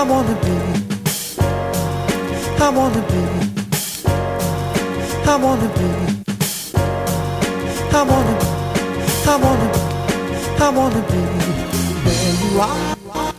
I wanna be, I wanna be, I wanna be, I wanna, I wanna, I wanna be where you are.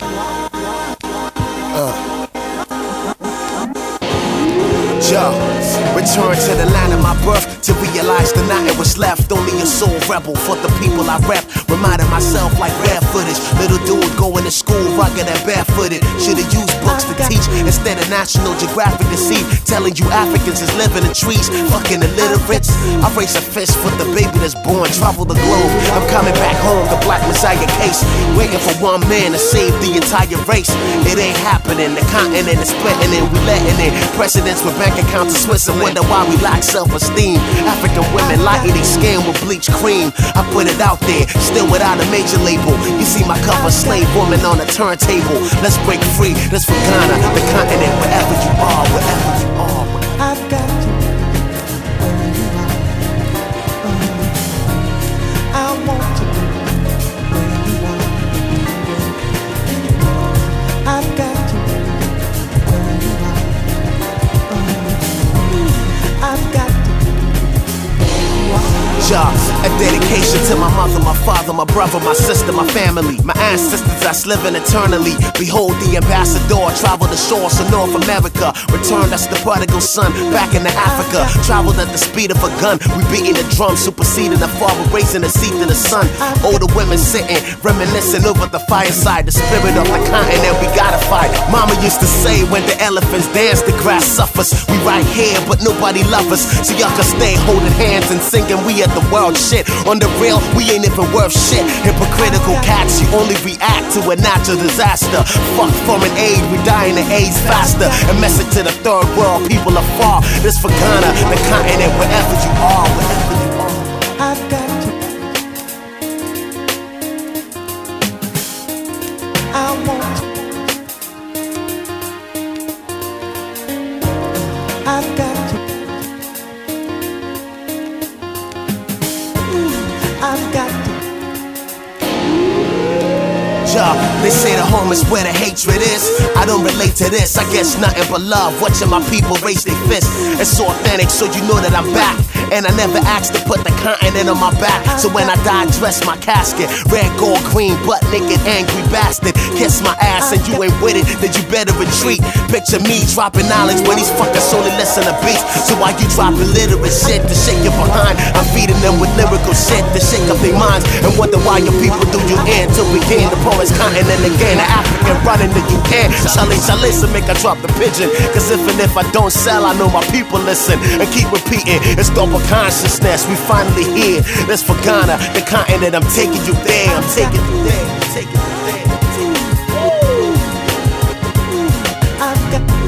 Return to the land of my birth to realize that nothing was left. Only a soul rebel for the people I rep. Reminding myself like rare footage. Little dude going to school rugged and barefooted. Should've used books to teach instead of National Geographic to see. Telling you Africans is living in trees, fucking illiterates. I raise a fist for the baby that's born. Travel the globe, I'm coming back home. The Black Messiah case, waiting for one man to save the entire race. It ain't happening. The continent is splitting and we letting in. Presidents with bank accounts in Switzerland. Wonder why we lack self-esteem. African women lighting their skin with bleach cream. I put it out there, still without a major label. You see my cover, slave woman on a turntable. Let's break free, let's for Ghana, the continent, wherever you are, wherever you are. I've got to be where you are. I want to be where you are. I've got to be where you are. I've got to be where you are. A dedication to my mother, my father, my brother, my sister, my family, my ancestors that's living eternally. Behold the ambassador, travel the shores of North America. Returned as the prodigal son, back into Africa. Traveled at the speed of a gun, we beating the drum, superseding the father, raising the seat to the sun. Older women sitting, reminiscing over the fireside. The spirit of the continent, we gotta fight. Mama used to say, when the elephants dance, the grass suffers. We right here, but nobody love us. So y'all can stay holding hands and singing, we at the world shit. On the real, we ain't even worth shit. Hypocritical cats, you only react to a natural disaster. Fuck foreign aid, we dying of AIDS faster. A message to the third world, people afar. This for Ghana, the continent, wherever you are, wherever you are. I've got to. I want to. I've got to. I've got to. They say the home is where the hatred is. I don't relate to this, I guess nothing but love. Watching my people raise their fists. It's so authentic, so you know that I'm back. And I never asked to put the continent on my back. So when I die, dress my casket. Red, gold, green, butt naked, angry bastard. Kiss my ass and you ain't with it, then you better retreat. Picture me dropping knowledge when these fuckers only listen to beats. So why you dropping literate shit to shake your behind? I'm feeding them with lyrical shit to shake up their minds. And wonder why your people do you in till we gain the poet's continent again. The African running the UN. Shall listen, make I drop the pigeon. Cause if I don't sell, I know my people listen. And keep repeating, it's double consciousness. We finally here. That's for Ghana, the continent. I'm taking you there. I'm taking you there. I'm taking you there. I've got to.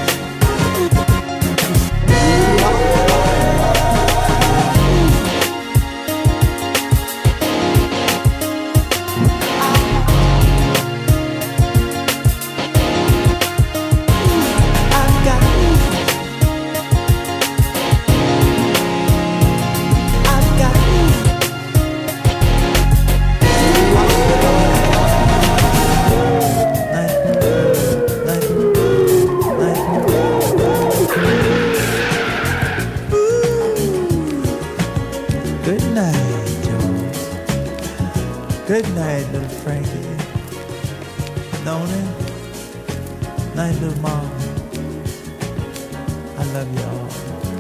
Good night, little Frankie. Nona. Night, little mom. I love y'all.